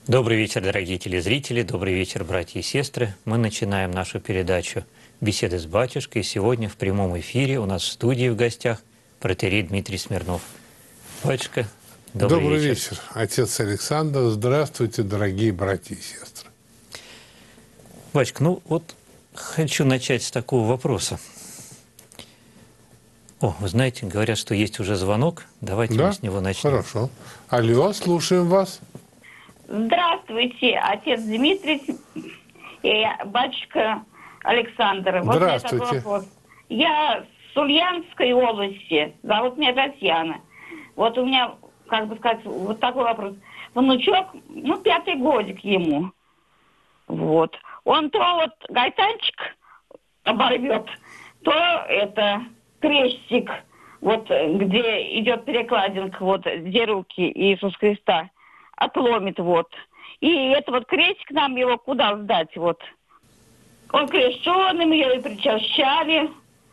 Добрый вечер, дорогие телезрители, добрый вечер, братья и сестры. Мы начинаем нашу передачу «Беседы с батюшкой». И сегодня в прямом эфире у нас в студии в гостях протоиерей Дмитрий Смирнов. Батюшка, добрый вечер. Отец Александр. Здравствуйте, дорогие братья и сестры. Батюшка, хочу начать с такого вопроса. Вы знаете, говорят, что есть уже звонок. Давайте мы с него начнем. Хорошо. Алло, слушаем вас. Здравствуйте, отец Дмитрий и батюшка Александр. Вот Здравствуйте. такой вопрос. Я с Ульяновской области, зовут меня Татьяна. Вот у меня, вот такой вопрос. Внучок, 5-й годик ему. Вот. Он то вот гайтанчик оборвет, то это крестик, вот где идет перекладинка, вот где руки Иисуса Христа, отломит вот. И это вот крестик нам его куда сдать вот? Он крещеным, ее и причащали.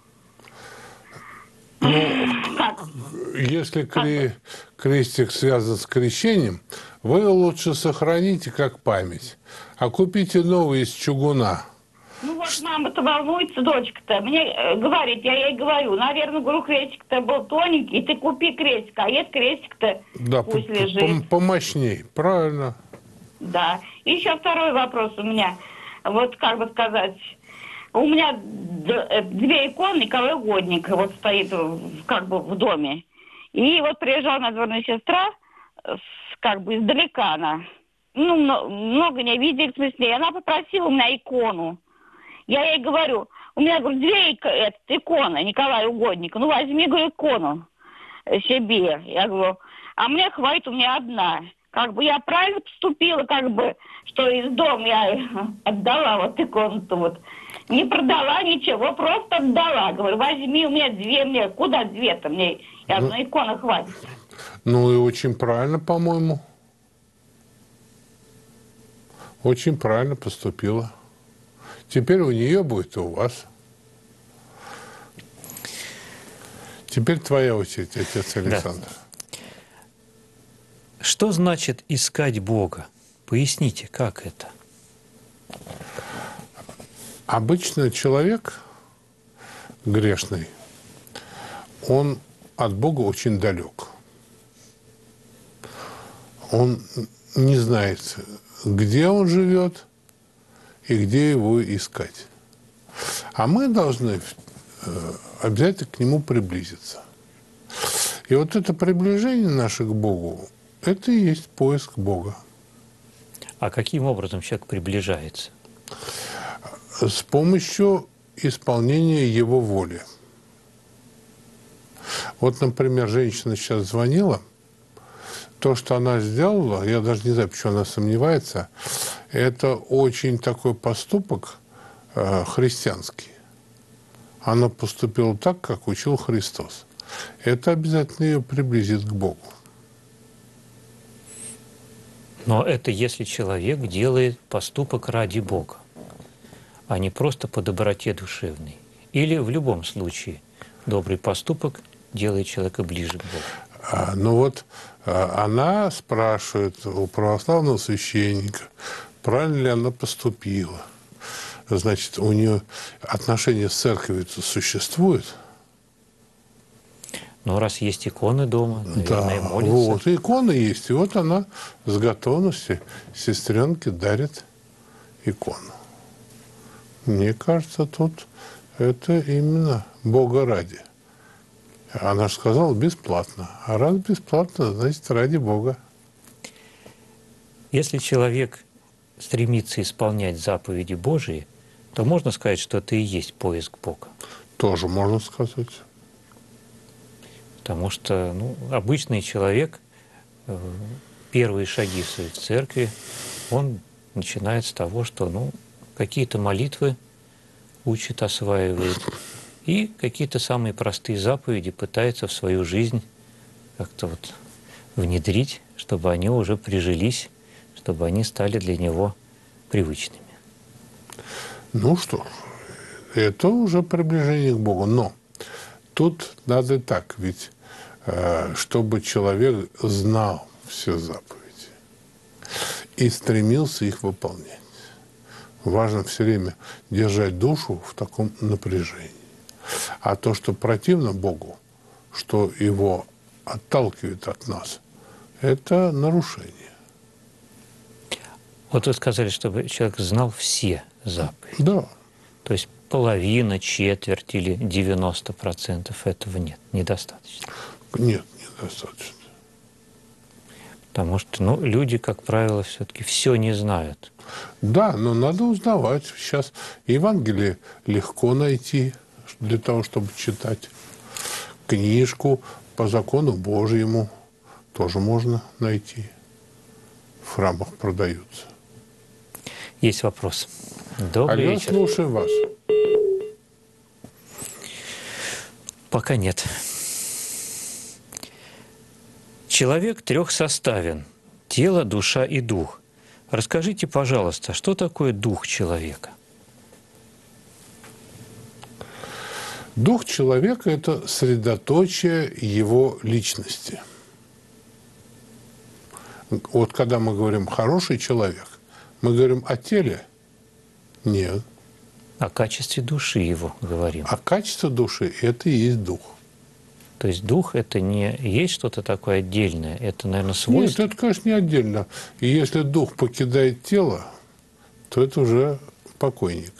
Если крестик связан с крещением, вы лучше сохраните как память, а купите новый из чугуна. Мама-то волнуется, дочка-то. Мне говорит, я ей говорю, наверное, крестик-то был тоненький, ты купи крестик, а этот крестик-то пусть лежит. Помощней, правильно. Да. И еще второй вопрос у меня. Вот у меня 2 иконы Николая Угодника вот стоит в доме. И вот приезжала надворная сестра, издалека она. Много не видели, в смысле. И она попросила у меня икону. Я ей говорю, у меня, 2 иконы Николая Угодника. Возьми, икону себе. Я говорю, а мне хватит, у меня одна. Я правильно поступила, что из дома я отдала вот икону-то вот. Не продала ничего, просто отдала. Говорю, возьми, у меня 2, мне куда 2-то? Мне одной иконы хватит. И очень правильно, по-моему. Очень правильно поступила. Теперь у нее будет и у вас. Теперь твоя очередь, отец Александр. Да. Что значит искать Бога? Поясните, как это? Обычно человек грешный, он от Бога очень далек. Он не знает, где он живет и где его искать. А мы должны обязательно к нему приблизиться. И вот это приближение наше к Богу, это и есть поиск Бога. А каким образом человек приближается? С помощью исполнения его воли. Вот, например, женщина сейчас звонила. То, что она сделала, я даже не знаю, почему она сомневается, это очень такой поступок христианский. Она поступила так, как учил Христос. Это обязательно ее приблизит к Богу. Но это если человек делает поступок ради Бога, а не просто по доброте душевной. Или в любом случае добрый поступок делает человека ближе к Богу. Она спрашивает у православного священника, правильно ли она поступила. Значит, у нее отношения с церковью существуют. Но раз есть иконы дома, наверное, да, молится. Вот, иконы есть. И вот она с готовностью сестренке дарит икону. Мне кажется, тут это именно Бога ради. Она же сказала бесплатно. А раз бесплатно, значит, ради Бога. Если человек стремится исполнять заповеди Божии, то можно сказать, что это и есть поиск Бога. Тоже можно сказать. Потому что обычный человек, первые шаги в своей церкви, он начинает с того, что какие-то молитвы учит, осваивает, и какие-то самые простые заповеди пытается в свою жизнь как-то внедрить, чтобы они уже прижились, чтобы они стали для него привычными. Это уже приближение к Богу. Но тут надо так, ведь чтобы человек знал все заповеди и стремился их выполнять. Важно все время держать душу в таком напряжении. А то, что противно Богу, что его отталкивает от нас, это нарушение. Вот вы сказали, чтобы человек знал все заповеди. Да. То есть половина, четверть или 90% этого нет, недостаточно. Нет, недостаточно. Потому что люди, как правило, все-таки все не знают. Да, но надо узнавать. Сейчас Евангелие легко найти для того, чтобы читать. Книжку по закону Божьему тоже можно найти. В храмах продаются. Есть вопрос. Добрый Алло, вечер. слушаю вас. Пока нет. Человек трехсоставен – тело, душа и дух. Расскажите, пожалуйста, что такое дух человека? Дух человека – это средоточие его личности. Вот когда мы говорим «хороший человек», мы говорим о теле? Нет. О качестве души его говорим. А качество души – это и есть дух. То есть дух – это не есть что-то такое отдельное, это, наверное, свойство? Нет, это, конечно, не отдельно. И если дух покидает тело, то это уже покойник.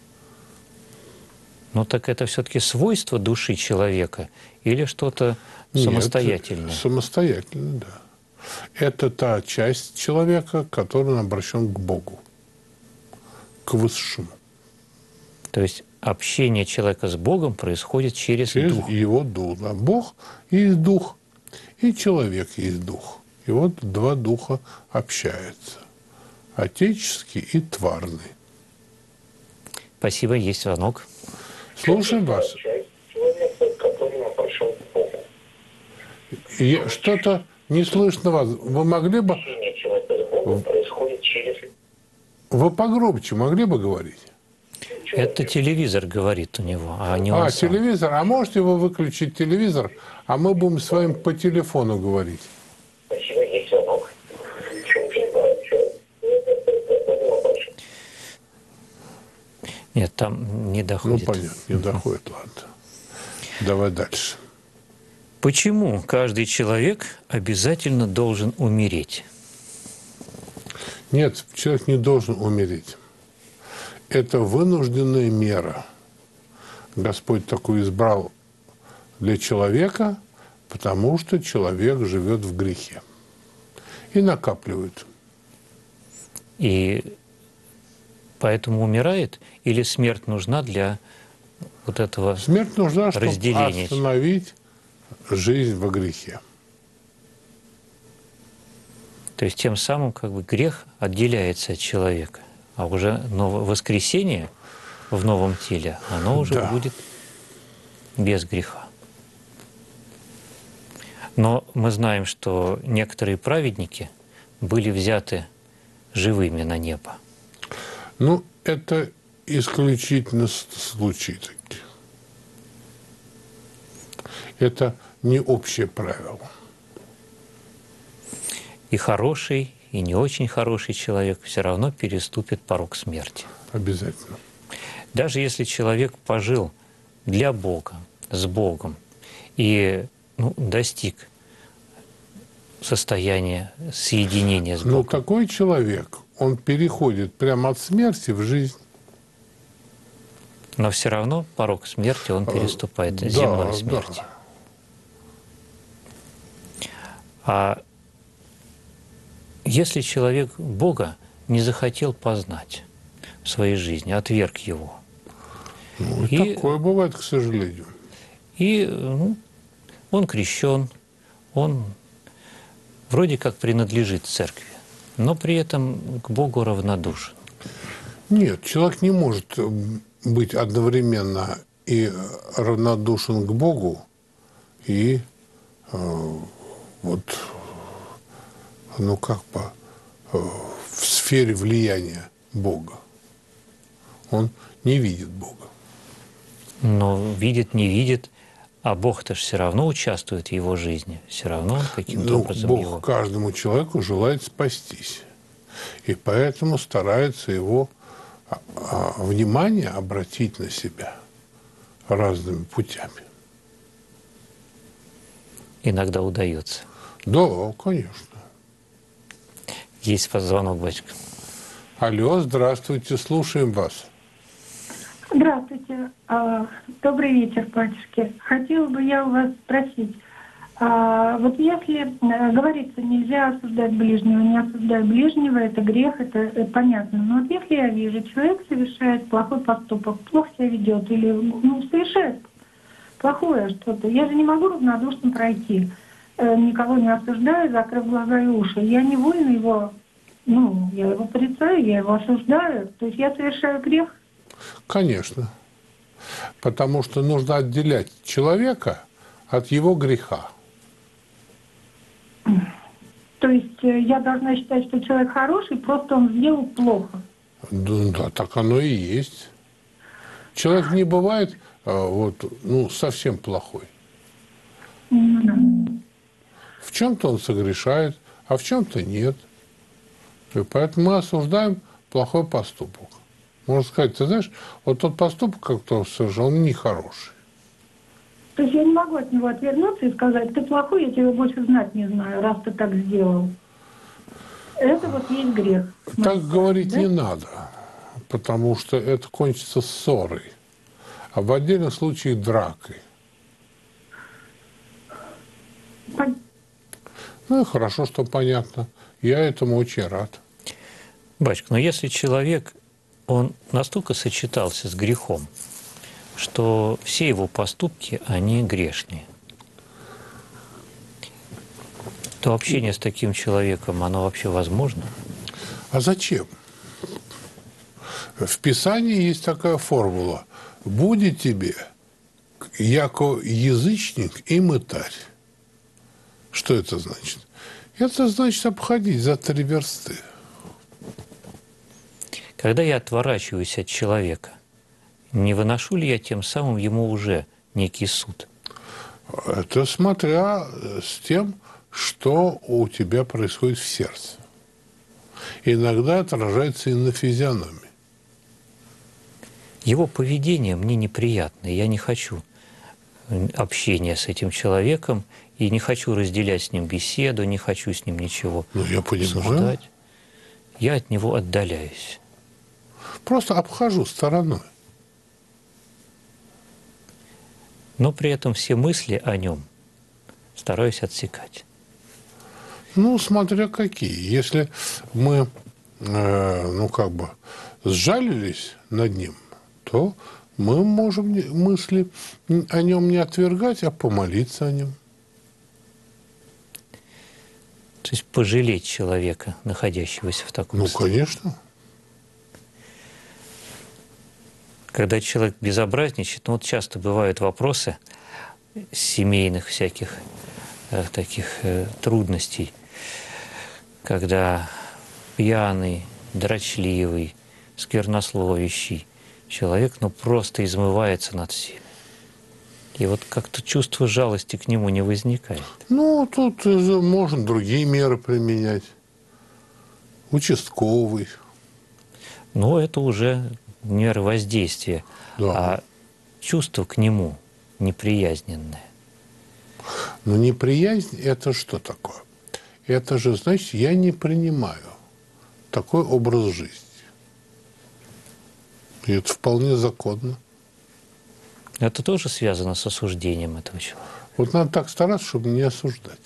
Но так это все-таки свойство души человека или что-то самостоятельное? Нет, самостоятельно, да. Это та часть человека, которая обращен к Богу, к Высшему. То есть общение человека с Богом происходит через дух. Его дух. Да. Бог есть дух, и человек есть дух. И вот два духа общаются. Отеческий и тварный. Спасибо, есть звонок. Слушаем вас. Что-то не слышно вас. Вы могли бы... Вы погромче могли бы говорить? Это телевизор говорит у него, а не он сам. Телевизор. А можете вы выключить телевизор, а мы будем с вами по телефону говорить? Спасибо, есть звонок. Нет, там не доходит. Ну, понятно, не доходит, ладно. Давай дальше. Почему каждый человек обязательно должен умереть? Нет, человек не должен умереть. Это вынужденная мера. Господь такую избрал для человека, потому что человек живет в грехе. И накапливает. И поэтому умирает? Или смерть нужна для вот этого Смерть нужна, чтобы разделения? остановить жизнь во грехе. То есть тем самым как бы грех отделяется от человека. А уже воскресение в новом теле, оно уже будет без греха. Но мы знаем, что некоторые праведники были взяты живыми на небо. Ну, это исключительно случаи такие. Это не общее правило. И хороший, и не очень хороший человек все равно переступит порог смерти. Обязательно. Даже если человек пожил для Бога, с Богом, и достиг состояния соединения с Богом. Но такой человек, он переходит прямо от смерти в жизнь. Но все равно порог смерти он переступает, земной смерти. Да. А если человек Бога не захотел познать в своей жизни, отверг его. Ну, и такое бывает, к сожалению. И он крещен, он вроде как принадлежит церкви, но при этом к Богу равнодушен. Нет, человек не может быть одновременно и равнодушен к Богу, и в сфере влияния Бога. Он не видит Бога. Но видит, не видит, а Бог-то же все равно участвует в его жизни, все равно каким-то образом Бог его... каждому человеку желает спастись. И поэтому старается его внимание обратить на себя разными путями. Иногда удается. Да, конечно. Есть звонок, батюшка. Алло, здравствуйте, слушаем вас. Здравствуйте. Добрый вечер, батюшки. Хотела бы я у вас спросить. Вот если говорится, нельзя осуждать ближнего, не осуждать ближнего, это грех, это понятно. Но вот если я вижу, человек совершает плохой поступок, плохо себя ведет или совершает плохое что-то, я же не могу равнодушно пройти. Никого не осуждаю, закрыв глаза и уши. Я невольно его, я его порицаю, я его осуждаю. То есть я совершаю грех. Конечно. Потому что нужно отделять человека от его греха. То есть я должна считать, что человек хороший, просто он сделал плохо. Да, так оно и есть. Человек не бывает совсем плохой. Да. В чем-то он согрешает, а в чем-то нет. И поэтому мы осуждаем плохой поступок. Можно сказать, ты знаешь, вот тот поступок, который он совершил, он нехороший. То есть я не могу от него отвернуться и сказать, ты плохой, я тебя больше знать не знаю, раз ты так сделал. Это вот есть грех. Так говорить не надо, потому что это кончится ссорой, а в отдельных случаях дракой. Ну и хорошо, что понятно. Я этому очень рад. Батюшка, но если человек, он настолько сочетался с грехом, что все его поступки, они грешные, то общение с таким человеком, оно вообще возможно? А зачем? В Писании есть такая формула. «Будет тебе, яко язычник и мытарь». Что это значит? Это значит обходить за 3 версты. Когда я отворачиваюсь от человека, не выношу ли я тем самым ему уже некий суд? Это смотря с тем, что у тебя происходит в сердце. Иногда отражается и на физиономии. Его поведение мне неприятно, и я не хочу общения с этим человеком, и не хочу разделять с ним беседу, не хочу с ним ничего Я понимаю. обсуждать. Я от него отдаляюсь. Просто обхожу стороной. Но при этом все мысли о нем стараюсь отсекать. Смотря какие. Если мы, сжалились над ним, то мы можем мысли о нем не отвергать, а помолиться о нем. То есть пожалеть человека, находящегося в таком состоянии. Конечно. Когда человек безобразничает, часто бывают вопросы семейных всяких таких трудностей, когда пьяный, дрочливый, сквернословящий человек, просто измывается над всеми. И вот как-то чувство жалости к нему не возникает. Тут можно другие меры применять. Участковый. Но это уже меры воздействия, Да. а чувство к нему неприязненное. Неприязнь – это что такое? Это же, значит, я не принимаю такой образ жизни. И это вполне законно. Это тоже связано с осуждением этого человека. Вот надо так стараться, чтобы не осуждать.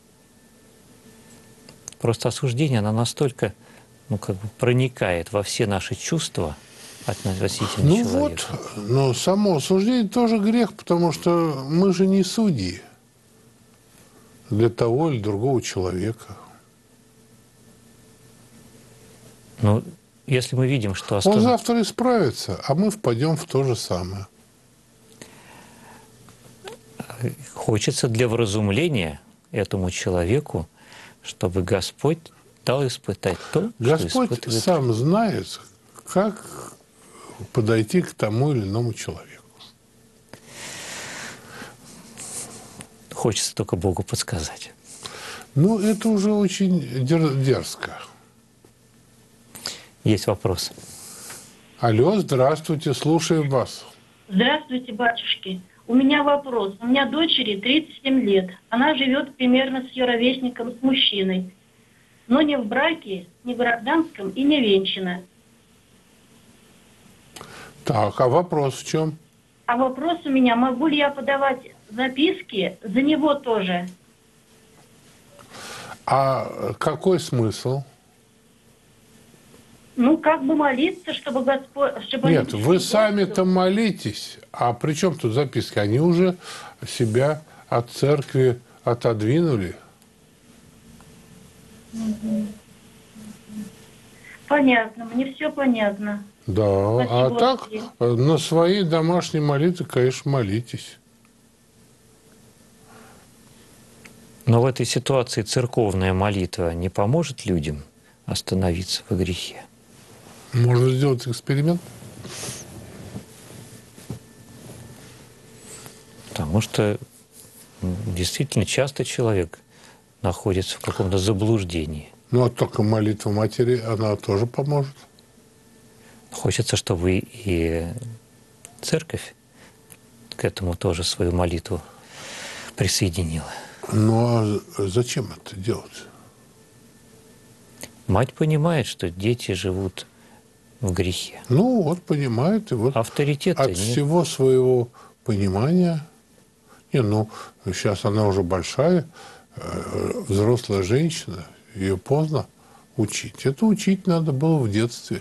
Просто осуждение, оно настолько, проникает во все наши чувства относительно человека. Но само осуждение тоже грех, потому что мы же не судьи для того или другого человека. Если мы видим, что Он завтра исправится, а мы впадем в то же самое. Хочется для вразумления этому человеку, чтобы Господь дал испытать то, Господь что испытывает. сам знает, как подойти к тому или иному человеку. Хочется только Богу подсказать. Это уже очень дерзко. Есть вопрос. Алло, здравствуйте, слушаем вас. Здравствуйте, батюшки. У меня вопрос. У меня дочери 37 лет. Она живет примерно с ее ровесником, с мужчиной. Но не в браке, не в гражданском и не венчана. Так, а вопрос в чем? А вопрос у меня, могу ли я подавать записки за него тоже? А какой смысл? Ну, как бы молиться, чтобы Господь... Чтобы Нет, они вы пришли к сами-то Господу. молитесь. А при чем тут записки? Они уже себя от церкви отодвинули. Понятно, мне все понятно. Да, а Спасибо, так Господи. на своей домашней молитве, конечно, молитесь. Но в этой ситуации церковная молитва не поможет людям остановиться во грехе? Можно сделать эксперимент. Потому что действительно часто человек находится в каком-то заблуждении. Ну, а только молитва матери, она тоже поможет. Хочется, чтобы и церковь к этому тоже свою молитву присоединила. Ну, а зачем это делать? Мать понимает, что дети живут в грехе. Ну, вот понимает, и вот Авторитета от нет. всего своего понимания... Не, ну, сейчас она уже большая, взрослая женщина, ее поздно учить. Это учить надо было в детстве.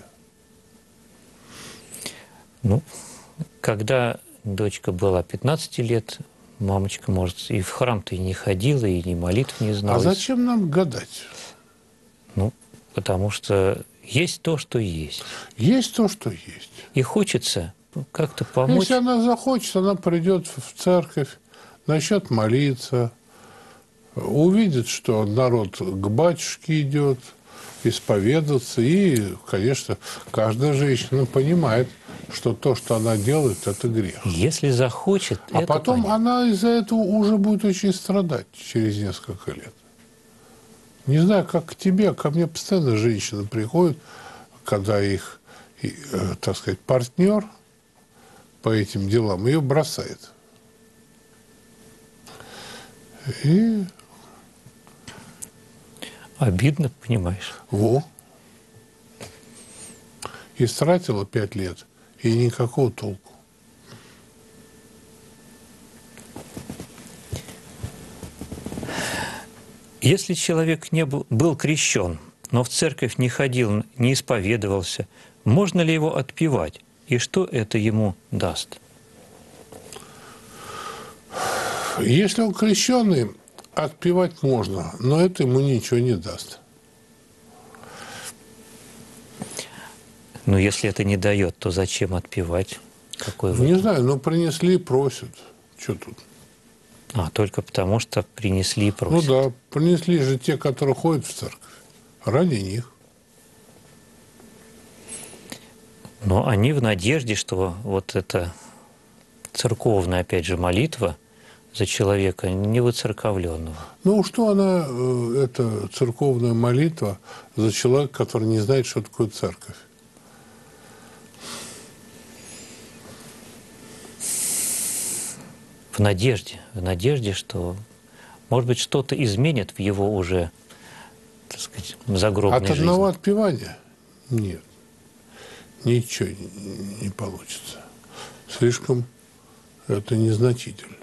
Ну, когда дочка была 15 лет, мамочка, может, и в храм-то и не ходила, и ни молитв не знала. А зачем нам гадать? Ну, потому что есть то, что есть. Есть то, что есть. И хочется как-то помочь. Если она захочет, она придет в церковь, начнет молиться, увидит, что народ к батюшке идет, исповедаться. И, конечно, каждая женщина понимает, что то, что она делает, это грех. Если захочет, А это потом понятно. она из-за этого уже будет очень страдать через несколько лет. Не знаю, как к тебе, ко мне постоянно женщины приходят, когда их, так сказать, партнер по этим делам ее бросает. И Обидно, понимаешь. Истратила 5 лет, и никакого толку. Если человек не был крещен, но в церковь не ходил, не исповедовался, можно ли его отпевать? И что это ему даст? Если он крещеный, отпевать можно, но это ему ничего не даст. Но если это не дает, то зачем отпевать? Какой Не выход? знаю, но принесли, просят. Что тут? Только потому, что принесли и Ну просят. да, принесли же те, которые ходят в церковь. Ради них. Но они в надежде, что вот эта церковная, опять же, молитва за человека невыцерковленного. Ну, что она, эта церковная молитва за человека, который не знает, что такое церковь? В надежде, что, может быть, что-то изменит в его уже, так сказать, загробной От одного жизни. отпевания? Нет. Ничего не получится. Слишком это незначительно.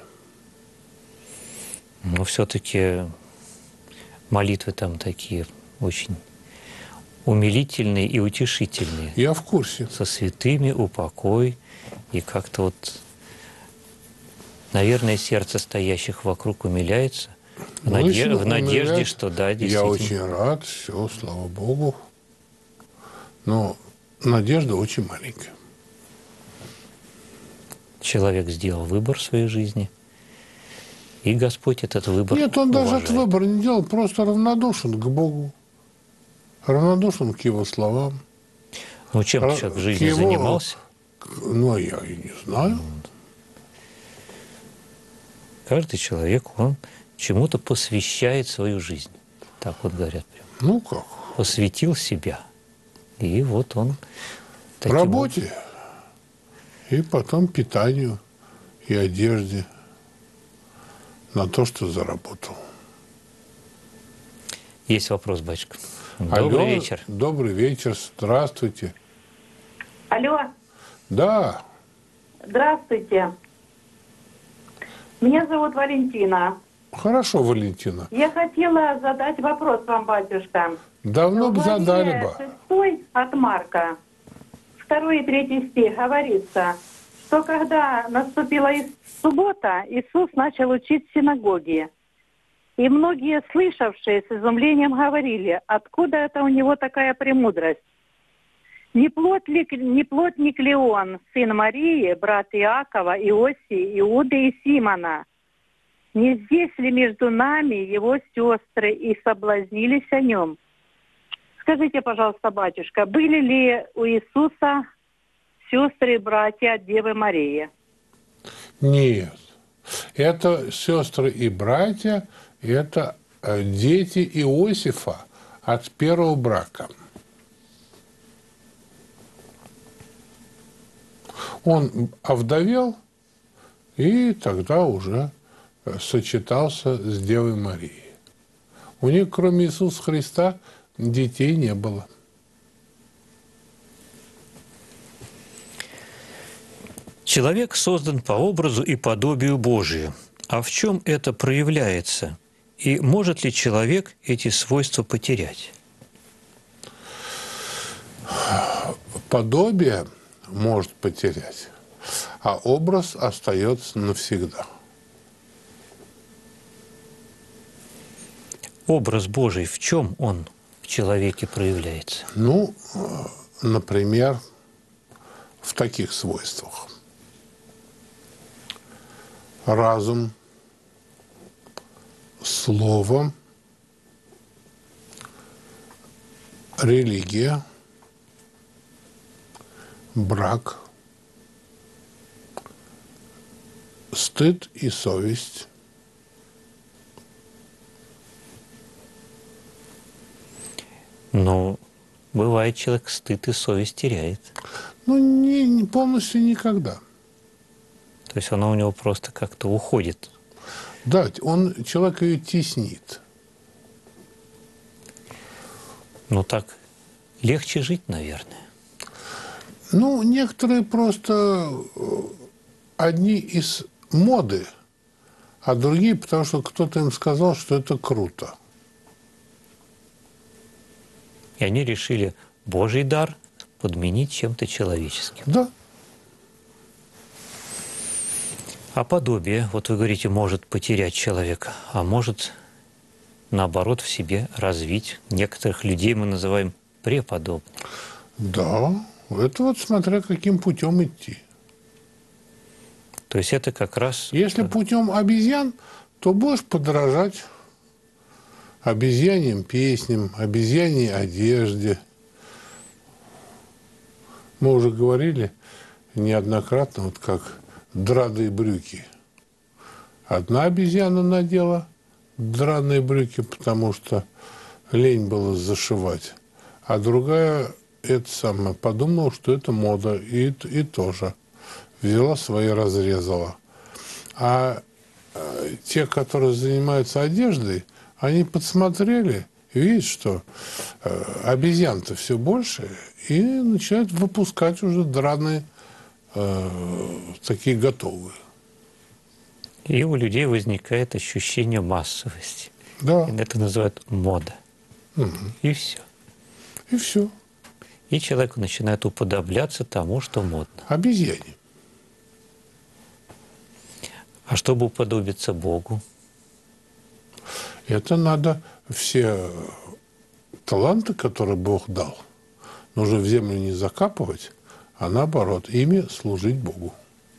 Но все-таки молитвы там такие очень умилительные и утешительные. Я в курсе. Со святыми упокой. И как-то вот, наверное, сердце стоящих вокруг умиляется. В если в надежде, умиляет, что да, Я действительно. очень рад, все, слава Богу. Но надежда очень маленькая. Человек сделал выбор в своей жизни, и Господь этот выбор Нет, он даже уважает. этот выбор не делал, просто равнодушен к Богу. Равнодушен к его словам. Ну, чем ты человек в жизни Его- занимался? Ну, я и не знаю. Каждый человек, он чему-то посвящает свою жизнь. Так вот говорят прям. Ну, как? Посвятил себя И вот он... Работе, и потом питанию и одежде на то, что заработал. Есть вопрос, батюшка. Алло, Добрый вечер. Добрый вечер, здравствуйте. Алло, Да, здравствуйте. Меня зовут Валентина. хорошо, Валентина. Я хотела задать вопрос вам, батюшка. Давно В бы главе задали бы. 6 от Марка, 2 и 3 стих говорится, что когда наступила суббота, Иисус начал учить в синагоге. И многие слышавшие с изумлением говорили, откуда это у него такая премудрость. Не плотник ли он, сын Марии, брат Иакова, Иосии, Иуды и Симона? Не здесь ли между нами его сестры и соблазнились о нем? Скажите, пожалуйста, батюшка, были ли у Иисуса сестры и братья от Девы Марии? Нет. Это сестры и братья, это дети Иосифа от первого брака. Он овдовел и тогда уже сочетался с Девой Марией. У них, кроме Иисуса Христа, детей не было. Человек создан по образу и подобию Божию. А в чем это проявляется? И может ли человек эти свойства потерять? Подобие может потерять, а образ остается навсегда. Образ Божий, в чем он в человеке проявляется? Ну, например, в таких свойствах. Разум, слово, религия, брак, стыд и совесть, Но бывает, человек стыд и совесть теряет. ну, не полностью никогда. То есть оно у него просто как-то уходит. Да, человек ее теснит. Ну так легче жить, наверное. Ну, некоторые просто одни из моды, а другие, потому что кто-то им сказал, что это круто. И они решили Божий дар подменить чем-то человеческим. Да. А подобие, вот вы говорите, может потерять человека, а может, наоборот, в себе развить. Некоторых людей мы называем преподобными. Да, это вот смотря каким путем идти. То есть это как раз... Если путем обезьян, то будешь подражать обезьяньим песням, обезьяньей одежде. Мы уже говорили неоднократно, вот как драные брюки. Одна обезьяна надела драные брюки, потому что лень было зашивать, а другая подумала, что это мода, и тоже взяла свои, разрезала. А те, которые занимаются одеждой, они подсмотрели, видят, что обезьян-то все больше, и начинают выпускать уже драные, такие готовые. И у людей возникает ощущение массовости. Да. И это называют мода. Угу. И все. И все. И человек начинает уподобляться тому, что модно. Обезьяне. А чтобы уподобиться Богу? Это надо все таланты, которые Бог дал, нужно в землю не закапывать, а наоборот, ими служить Богу.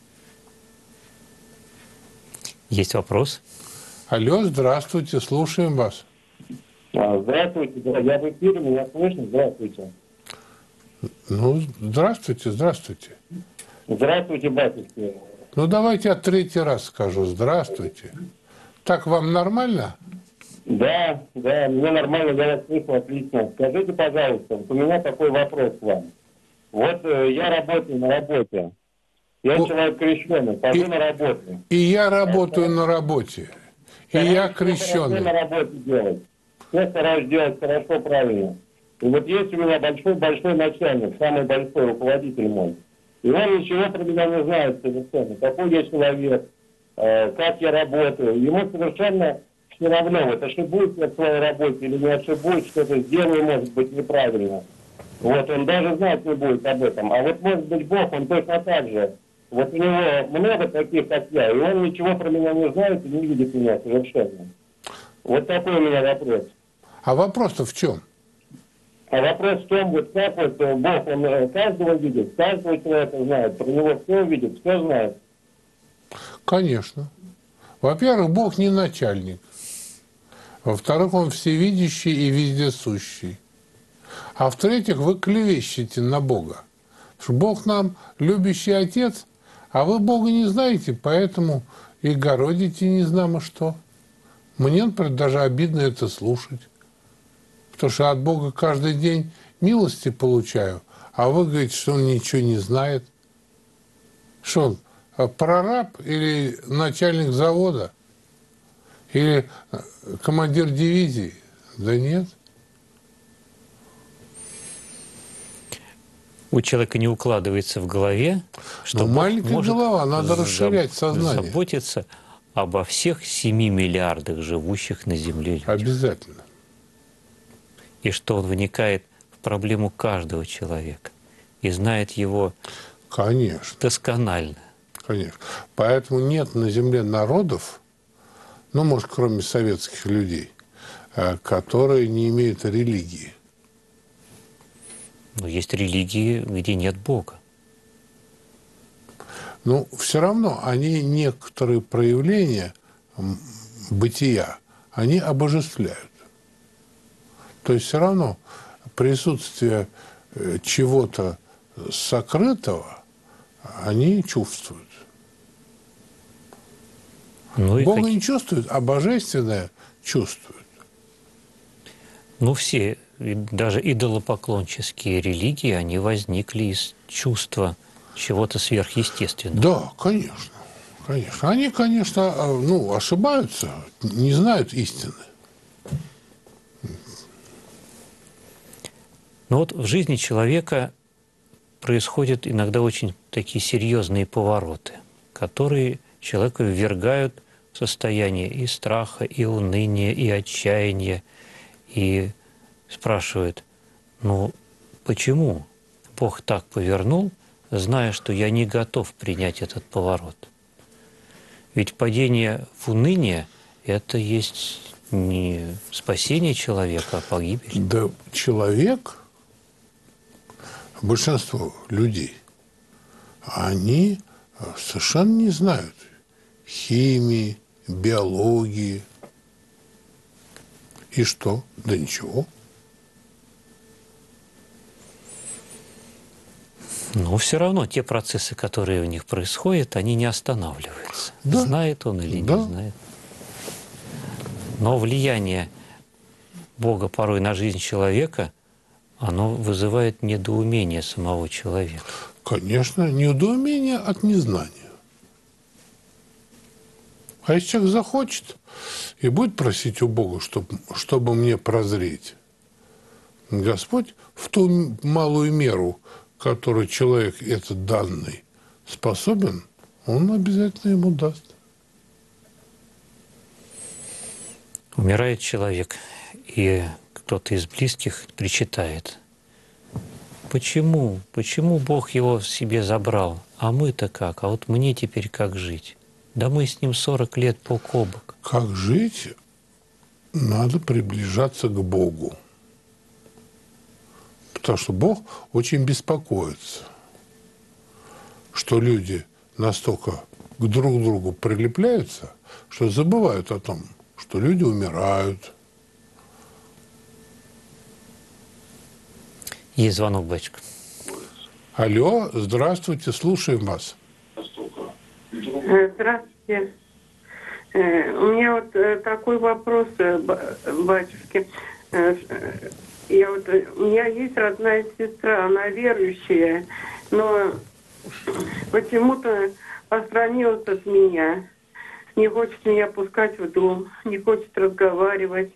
Есть вопрос? Алло, здравствуйте, слушаем вас. Здравствуйте, я в эфире, меня слышно? Здравствуйте. Ну, здравствуйте, здравствуйте. Здравствуйте, батюшки. Ну, давайте я третий раз скажу здравствуйте. Так вам нормально? Да, мне нормально, я вас слышу отлично. Скажите, пожалуйста, вот у меня такой вопрос к вам. Вот я работаю на работе. Я человек крещеный, хожу на работу. И я работаю на работе. И я крещеный. На работе делать. Я стараюсь делать хорошо, правильно. И вот есть у меня большой начальник, самый большой руководитель мой. И он ничего про меня не знает совершенно. Какой я человек, как я работаю. Ему совершенно все равно, вот ошибусь я в своей работе или не ошибусь, что-то сделаю, может быть, неправильно. Вот он даже знать не будет об этом. А вот может быть Бог, он точно так же. Вот у него много таких, как я, и он ничего про меня не знает и не видит меня совершенно. Вот такой у меня вопрос. А вопрос-то в чем? А вопрос в том, вот как вот Бог, он каждого видит, каждого человека знает, про него все видит, все знает. Конечно. Во-первых, Бог не начальник. Во-вторых, Он всевидящий и вездесущий. А в-третьих, вы клевещете на Бога. Потому что Бог нам любящий Отец, а вы Бога не знаете, поэтому и городите незнамо что. Мне, например, даже обидно это слушать. Потому что от Бога каждый день милости получаю, а вы говорите, что Он ничего не знает. Что он, прораб или начальник завода? Или командир дивизии? Да нет. У человека не укладывается в голове, что маленькая может голова, надо расширять сознание. Заботиться обо всех 7 миллиардах живущих на Земле людях. Обязательно. И что он вникает в проблему каждого человека и знает его Конечно. досконально. Конечно. Поэтому нет на Земле народов, ну, может, кроме советских людей, которые не имеют религии. Но есть религии, где нет Бога. Но все равно они некоторые проявления бытия, они обожествляют. То есть все равно присутствие чего-то сокрытого они чувствуют. Бога не чувствуют, а божественное чувствуют. Ну, все, даже идолопоклонческие религии, они возникли из чувства чего-то сверхъестественного. Да, конечно. Конечно. Они, конечно, ну, ошибаются, не знают истины. Но вот в жизни человека происходят иногда очень такие серьезные повороты, которые человека ввергают в состояние и страха, и уныния, и отчаяния, и спрашивают, ну почему Бог так повернул, зная, что я не готов принять этот поворот? Ведь падение в уныние – это есть не спасение человека, а погибель. Да, человек, большинство людей, они совершенно не знают химии, биологии. И что? Да ничего. Но все равно те процессы, которые у них происходят, они не останавливаются. Да. Знает он или Да. не знает. Но влияние Бога порой на жизнь человека, оно вызывает недоумение самого человека. Конечно, недоумение от незнания. А если человек захочет и будет просить у Бога, чтобы мне прозреть, Господь в ту малую меру, которую человек этот данный способен, Он обязательно ему даст. Умирает человек, и кто-то из близких причитает: почему Бог его себе забрал? А мы-то как? А вот мне теперь как жить? Да мы с ним 40 лет бок о бок. Как жить? Надо приближаться к Богу. Потому что Бог очень беспокоится, что люди настолько к друг другу прилепляются, что забывают о том, что люди умирают. Есть звонок, батюшка. Алло, здравствуйте, слушаем вас. Здравствуйте. У меня вот такой вопрос, батюшки. У меня есть родная сестра, она верующая, но почему-то отстранилась от меня. Не хочет меня пускать в дом, не хочет разговаривать.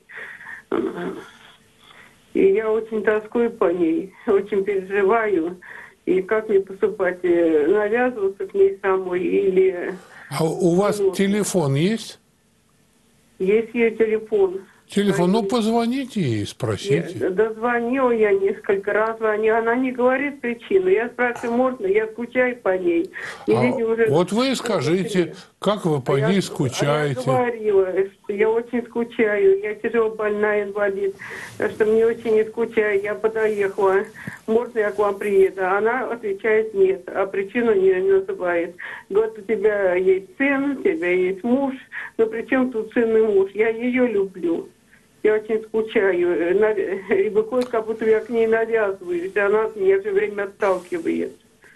И я очень тоскую по ней, очень переживаю. И как мне поступать? Навязываться к ней самой или... А у вас телефон есть? Есть ее телефон. Телефон, ну позвоните ей, спросите. Дозвонила я несколько раз, она не говорит причину. Я спрашиваю, можно, я скучаю по ней. Вот вы скажите, как вы по ней скучаете. Я говорила, что я очень скучаю, я тяжело больная, инвалид, что мне очень не скучаю. Я подоехала, можно я к вам приеду? Она отвечает нет, а причину не называет. Говорит, у тебя есть сын, у тебя есть муж, но при чем тут сын и муж? Я ее люблю. Я очень скучаю. И выходит, как будто я к ней навязываюсь. Она от меня все время отталкивает.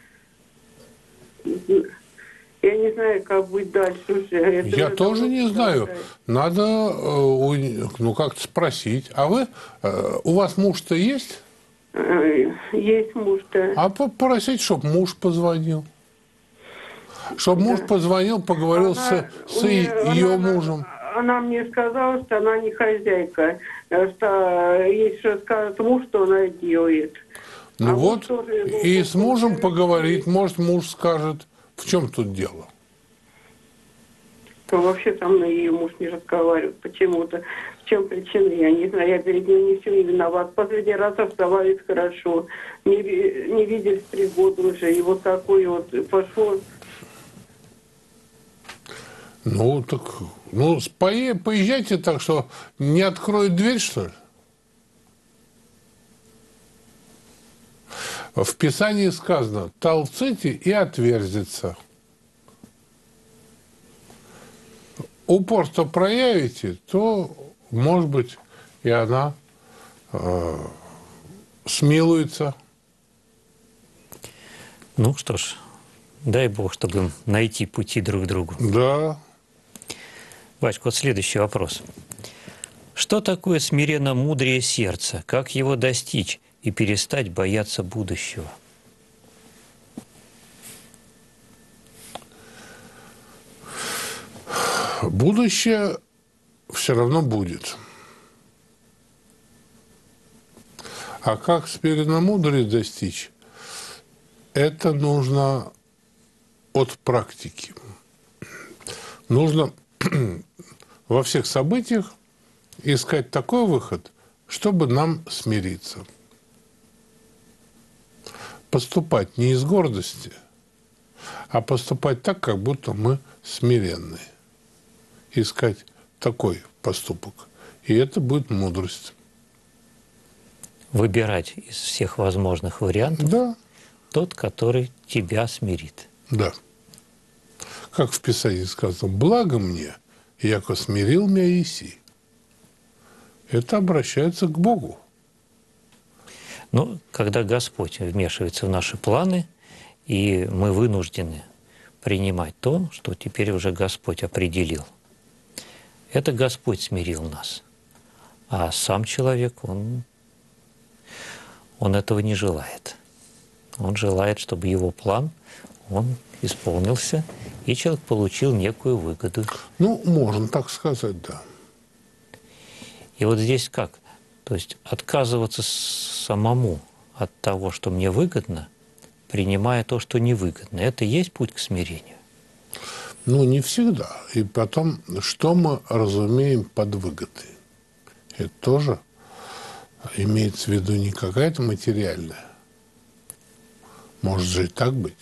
Я не знаю, как быть дальше уже. Я тоже не знаю. Надо, ну, как-то спросить. А вы, у вас муж-то есть? Есть муж-то. А попросить, чтобы муж позвонил. Чтобы муж позвонил, поговорил с ее мужем. Она мне сказала, что она не хозяйка, что если скажет муж, что она делает. Ну вот, и с мужем поговорить, может, муж скажет, в чем тут дело. То вообще со мной ее муж не разговаривает почему-то. В чем причина, я не знаю, я перед ним ни в чем не виноват. Последний раз расставались хорошо, не виделись 3 года уже, и вот такой вот пошел. Ну, так, ну, поезжайте так, что не откроет дверь, что ли? В Писании сказано, толците и отверзится. Упорство проявите, то, может быть, и она смилуется. Ну что ж, дай Бог, чтобы им найти пути друг к другу. Да. Батюшка, вот следующий вопрос. Что такое смиренно-мудрее сердце? Как его достичь и перестать бояться будущего? Будущее все равно будет. А как смиренно-мудрее достичь? Это нужно от практики. Нужно во всех событиях искать такой выход, чтобы нам смириться. Поступать не из гордости, а поступать так, как будто мы смиренные. Искать такой поступок. И это будет мудрость. Выбирать из всех возможных вариантов тот, который тебя смирит. Да. Как в Писании сказано, благо мне, яко смирил меня Иси. Это обращается к Богу. Ну, когда Господь вмешивается в наши планы, и мы вынуждены принимать то, что теперь уже Господь определил. Это Господь смирил нас. А сам человек, он этого не желает. Он желает, чтобы его план, он исполнился, и человек получил некую выгоду. Ну, можно так сказать, да. И вот здесь как? То есть отказываться самому от того, что мне выгодно, принимая то, что невыгодно. Это и есть путь к смирению? Ну, не всегда. И потом, что мы разумеем под выгодой? Это тоже имеется в виду не какая-то материальная. Может же и так быть.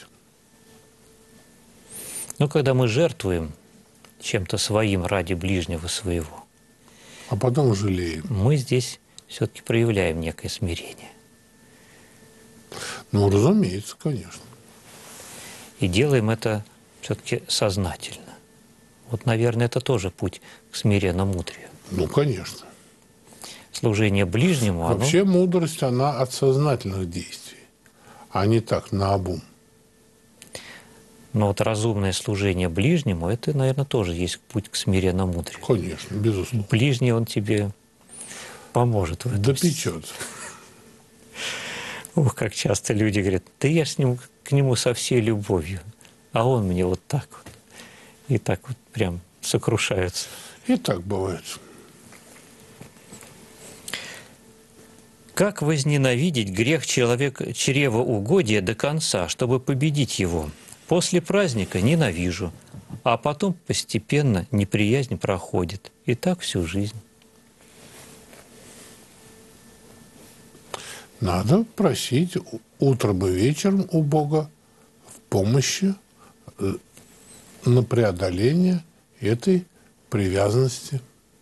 Ну, когда мы жертвуем чем-то своим ради ближнего своего, а потом жалеем. Мы здесь все-таки проявляем некое смирение. Ну, разумеется, конечно. И делаем это все-таки сознательно. Вот, наверное, это тоже путь к смиренно-мудрию. Ну, конечно. Служение ближнему, вообще мудрость, она от сознательных действий, а не так, наобум. Но вот разумное служение ближнему, это, наверное, тоже есть путь к смиренно мудрым. Конечно, безусловно. Ближний, он тебе поможет в этом. Допечет. Ох, как часто люди говорят, да я к нему со всей любовью, а он мне вот так вот. И так вот прям сокрушаются. И так бывает. Как возненавидеть грех чревоугодия до конца, чтобы победить его? После праздника ненавижу, а потом постепенно неприязнь проходит. И так всю жизнь. Надо просить утром и вечером у Бога в помощи на преодоление этой привязанности.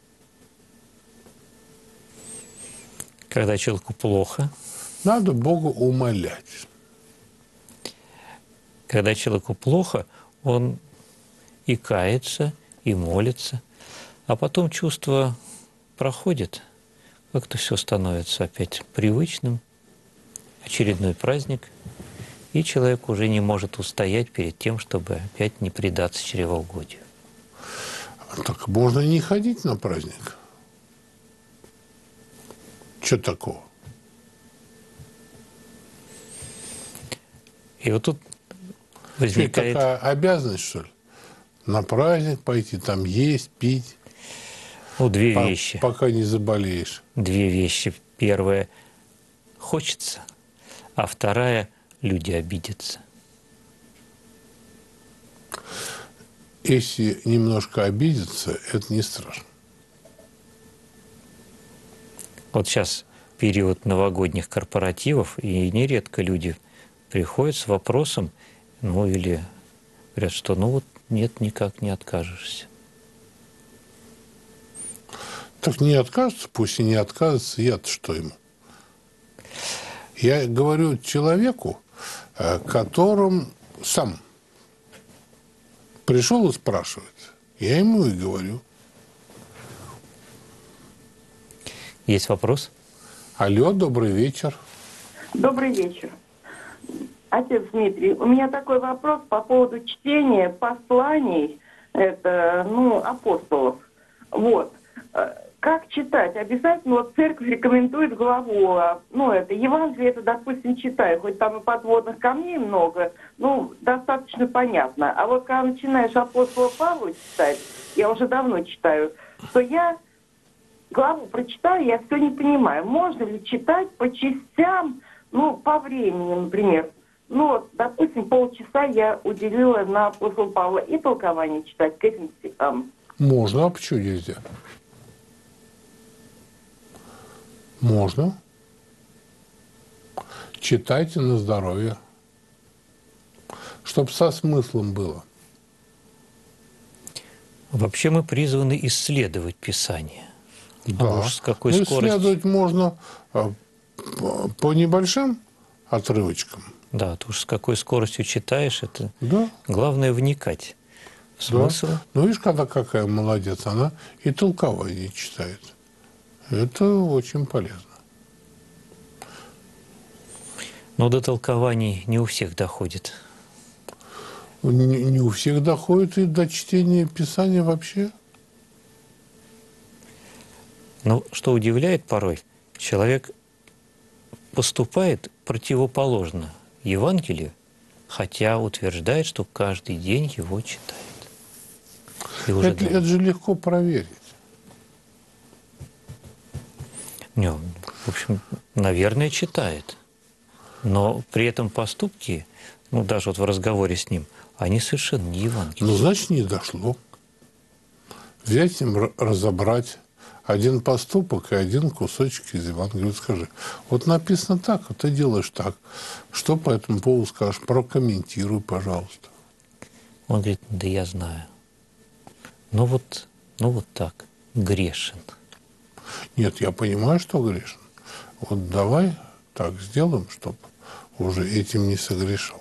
Когда человеку плохо, Надо Бога умолять. когда человеку плохо, он и кается, и молится, а потом чувство проходит, как-то все становится опять привычным, очередной праздник, и человек уже не может устоять перед тем, чтобы опять не предаться чревоугодию. Так можно не ходить на праздник. Что такого? И вот тут Что, возникает... такая обязанность, что ли? На праздник пойти, там есть, пить, Ну, две вещи. пока не заболеешь. Две вещи. Первая – хочется, а вторая – люди обидятся. Если немножко обидеться, это не страшно. Вот сейчас период новогодних корпоративов, и нередко люди приходят с вопросом, ну или говорят, что ну вот нет, никак не откажешься. Так не откажется, пусть и не откажется, я-то что ему? Я говорю человеку, которым сам пришел и спрашивает. Я ему и говорю. Есть вопрос? Алло, добрый вечер. Добрый вечер. Отец Дмитрий, у меня такой вопрос по поводу чтения посланий апостолов. Вот. Как читать? Обязательно вот церковь рекомендует главу. Евангелие, это, допустим, читаю, хоть там и подводных камней много, достаточно понятно. А вот когда начинаешь апостола Павла читать, я уже давно читаю, то я главу прочитаю, я все не понимаю. Можно ли читать по частям, по времени, например? Допустим, полчаса я уделила на апостола Павла и толкование читать к этим стихам. Можно, а почему нельзя? Можно. Читайте на здоровье. Чтоб со смыслом было. Вообще мы призваны исследовать Писание. Да. А уж с какой скоростью? Исследовать можно по небольшим отрывочкам. Да, то уж с какой скоростью читаешь, это Да. главное вникать в смысл. Да. Ну, видишь, когда какая молодец, она и толкование читает. Это очень полезно. Но до толкований не у всех доходит. Не у всех доходит и до чтения Писания вообще. Но что удивляет порой, человек поступает противоположно Евангелию, хотя утверждает, что каждый день его читает. И уже Это же легко проверить. Не, в общем, наверное, читает. Но при этом поступки, даже вот в разговоре с ним, они совершенно не евангельские. Значит, не дошло. Взять им, разобрать один поступок и один кусочек из Евангелия. Скажи, вот написано так, а ты делаешь так. Что по этому поводу скажешь? Прокомментируй, пожалуйста. Он говорит, да я знаю. Ну вот так, грешен. Нет, я понимаю, что грешен. Вот давай так сделаем, чтобы уже этим не согрешил.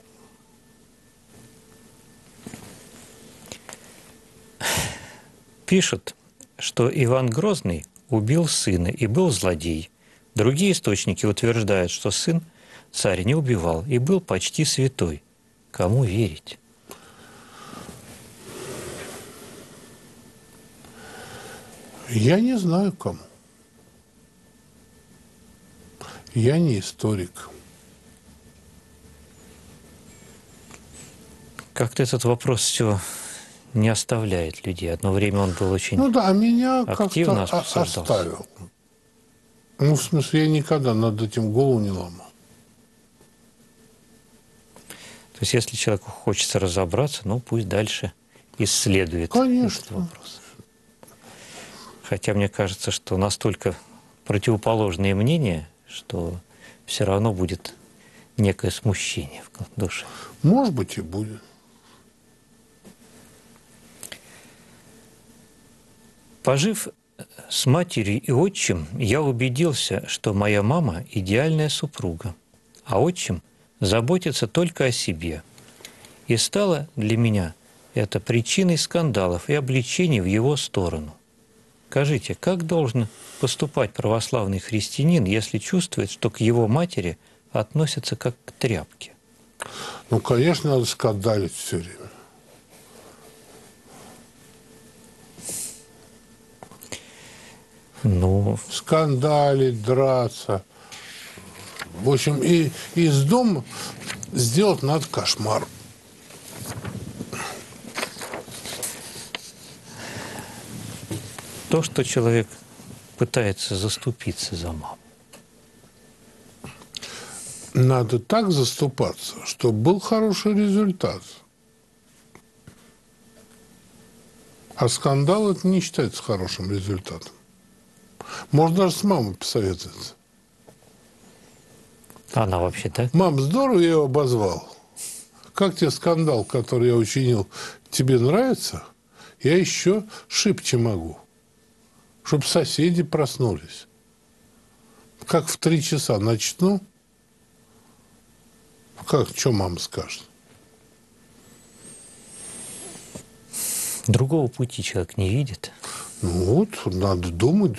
Пишут, что Иван Грозный убил сына и был злодей. Другие источники утверждают, что сын царь не убивал и был почти святой. Кому верить? Я не знаю, кому. Я не историк. Как-то этот вопрос все не оставляет людей. Одно время он был очень меня активно как-то оставил. В смысле, я никогда над этим голову не ломал. То есть, если человеку хочется разобраться, пусть дальше исследует этот вопрос. Хотя мне кажется, что настолько противоположные мнения, что все равно будет некое смущение в душе. Может быть, и будет. Пожив с матерью и отчим, я убедился, что моя мама – идеальная супруга, а отчим заботится только о себе. И стало для меня это причиной скандалов и обличений в его сторону. Скажите, как должен поступать православный христианин, если чувствует, что к его матери относятся как к тряпке? Конечно, надо скандалить все время. Скандалить, драться. В общем, и из дома сделать надо кошмар. То, что человек пытается заступиться за маму. Надо так заступаться, чтобы был хороший результат. А скандал это не считается хорошим результатом. Можно даже с мамой посоветоваться. Она вообще так? Мам, здорово я его обозвал. Как тебе скандал, который я учинил, тебе нравится? Я еще шибче могу. Чтоб соседи проснулись. Как в 3 часа начну? Что мама скажет? Другого пути человек не видит. Надо думать.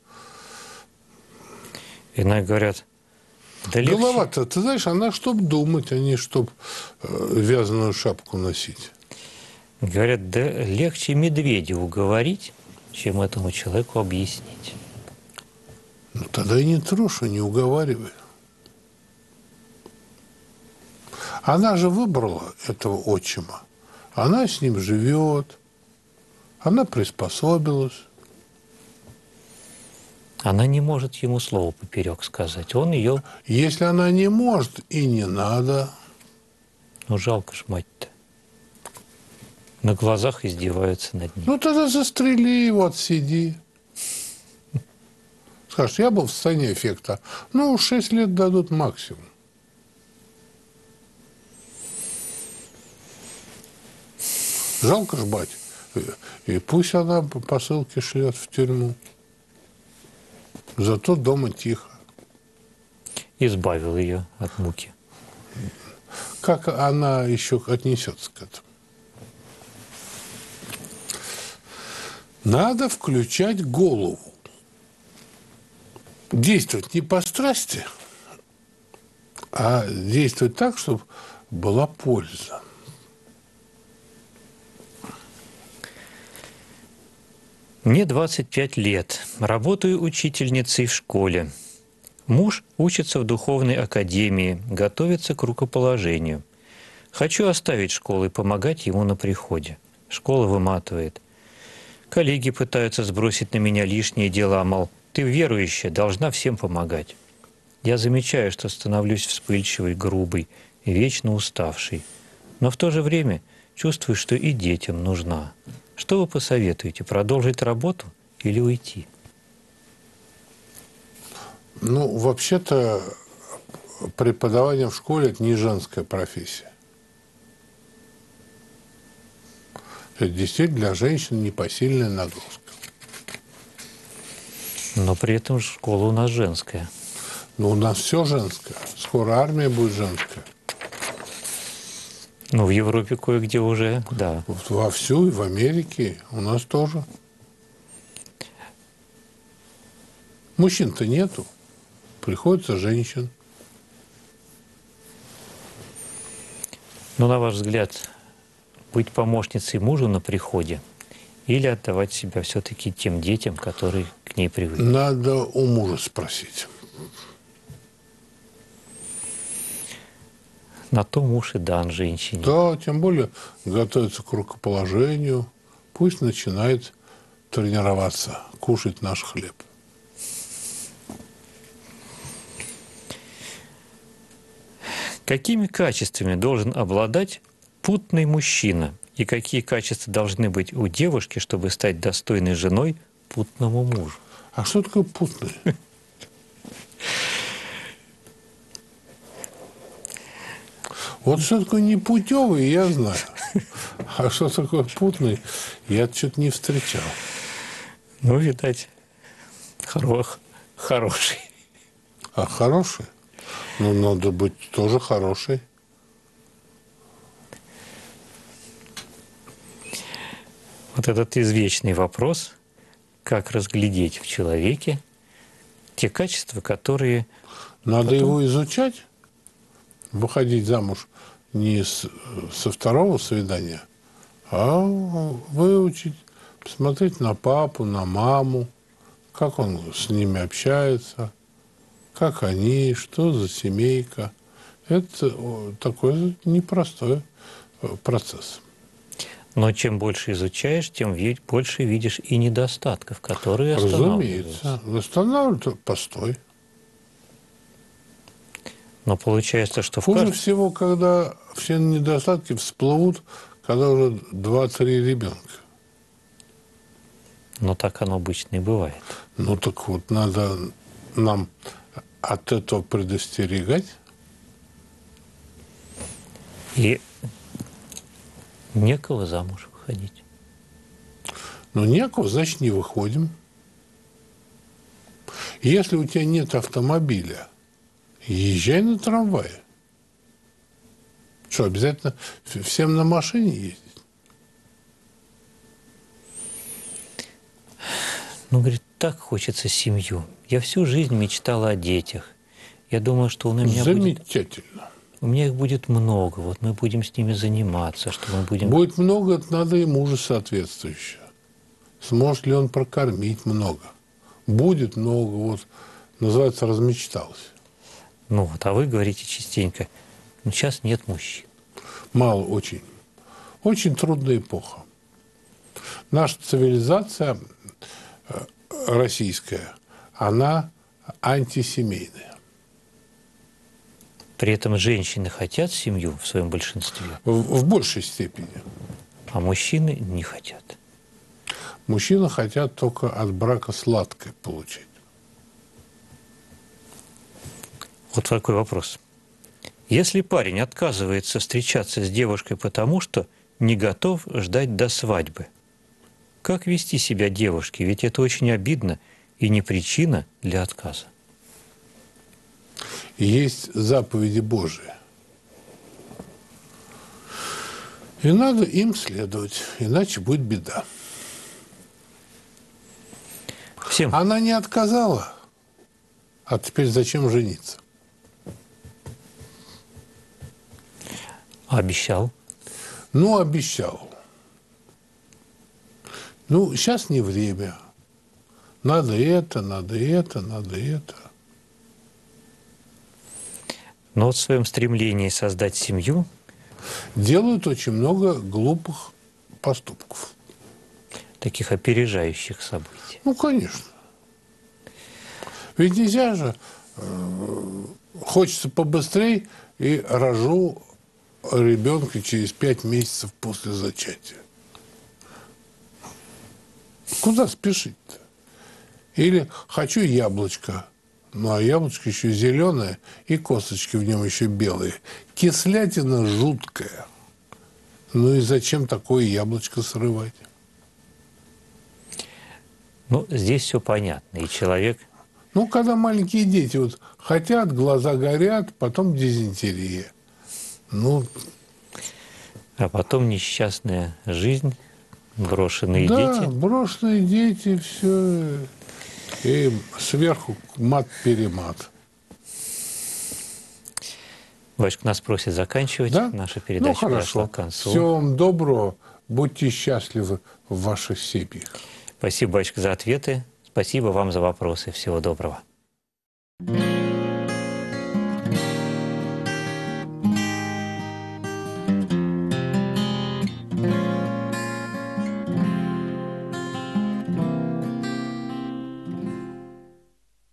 Иногда говорят, да легче... Голова-то, ты знаешь, она чтоб думать, а не чтоб вязаную шапку носить. Говорят, да легче медведя уговорить, чем этому человеку объяснить. Тогда и не труша, не уговаривай. Она же выбрала этого отчима. Она с ним живет. Она приспособилась. Она не может ему слова поперек сказать. Он ее... Если она не может, и не надо. Жалко ж мать-то. На глазах издеваются над ним. Тогда застрели его, отсиди. Скажешь, я был в состоянии эффекта. 6 лет дадут максимум. Жалко ж бать. И пусть она посылки шлет в тюрьму. Зато дома тихо. Избавил ее от муки. Как она еще отнесется к этому? Надо включать голову. Действовать не по страсти, а действовать так, чтобы была польза. Мне 25 лет. Работаю учительницей в школе. Муж учится в духовной академии, готовится к рукоположению. Хочу оставить школу и помогать ему на приходе. Школа выматывает. Коллеги пытаются сбросить на меня лишние дела, мол, ты верующая, должна всем помогать. Я замечаю, что становлюсь вспыльчивой, грубой, вечно уставшей. Но в то же время чувствую, что и детям нужна. Что вы посоветуете, продолжить работу или уйти? Вообще-то преподавание в школе – это не женская профессия. Это действительно для женщин непосильная нагрузка. Но при этом школа у нас женская. У нас все женское. Скоро армия будет женская. В Европе кое-где уже, да. Вовсю, и в Америке у нас тоже. Мужчин-то нету. Приходится женщин. На ваш взгляд, быть помощницей мужу на приходе или отдавать себя все-таки тем детям, которые к ней привыкли? Надо у мужа спросить. На то муж и дан женщине. Да, тем более готовится к рукоположению. Пусть начинает тренироваться, кушать наш хлеб. Какими качествами должен обладать путный мужчина? И какие качества должны быть у девушки, чтобы стать достойной женой путному мужу? А что такое путный? Вот что такое непутевый, я знаю. А что такое путный, я что-то не встречал. Ну, видать, хороший. А хороший? Ну, надо быть тоже хороший. Вот этот извечный вопрос, как разглядеть в человеке те качества, которые... Надо его изучать, выходить замуж не со второго свидания, а выучить, посмотреть на папу, на маму, как он с ними общается, как они, что за семейка. Это такой непростой процесс. Но чем больше изучаешь, тем больше видишь и недостатков, которые останавливаются. Разумеется. Останавливают постой. Но получается, что хуже всего, когда все недостатки всплывут, когда уже 2-3 ребенка. Но так оно обычно и бывает. Ну так вот, надо нам от этого предостерегать. И некого замуж выходить. Ну, некого, значит, не выходим. Если у тебя нет автомобиля, езжай на трамвае. Что, обязательно всем на машине ездить? Ну, говорит, так хочется семью. Я всю жизнь мечтала о детях. Я думаю, что у меня замечательно. У меня их будет много. Вот мы будем с ними заниматься, что мы будем... Будет много, это надо и мужа соответствующего. Сможет ли он прокормить много? Будет много, вот, называется, размечтался. Ну вот, а вы говорите частенько, ну сейчас нет мужчин. Мало очень. Очень трудная эпоха. Наша цивилизация российская, она антисемейная. При этом женщины хотят семью в своем большинстве. В большей степени. А мужчины не хотят. Мужчины хотят только от брака сладкое получить. Вот такой вопрос. Если парень отказывается встречаться с девушкой потому, что не готов ждать до свадьбы, как вести себя девушке? Ведь это очень обидно и не причина для отказа. Есть заповеди Божии. И надо им следовать, иначе будет беда. Всем. Она не отказала, а теперь зачем жениться? Обещал. Ну, обещал. Ну, сейчас не время. Надо это, надо это, надо это. Но вот в своем стремлении создать семью делают очень много глупых поступков. Таких опережающих событий. Ну, конечно. Ведь нельзя же, хочется побыстрее и рожу ребенка через 5 месяцев после зачатия. Куда спешить-то? Или хочу яблочко, ну а яблочко еще зеленое, и косточки в нем еще белые. Кислятина жуткая. Ну и зачем такое яблочко срывать? Ну, здесь все понятно. И человек... Ну, когда маленькие дети вот хотят, глаза горят, потом дизентерия. Ну... А потом несчастная жизнь, брошенные дети. Да, брошенные дети, все. И сверху мат-перемат. Вачка нас просит заканчивать. Да? Наша передача ну, подошла к концу. Всего вам доброго. Будьте счастливы в ваших семьях. Спасибо, батюшка, за ответы. Спасибо вам за вопросы. Всего доброго.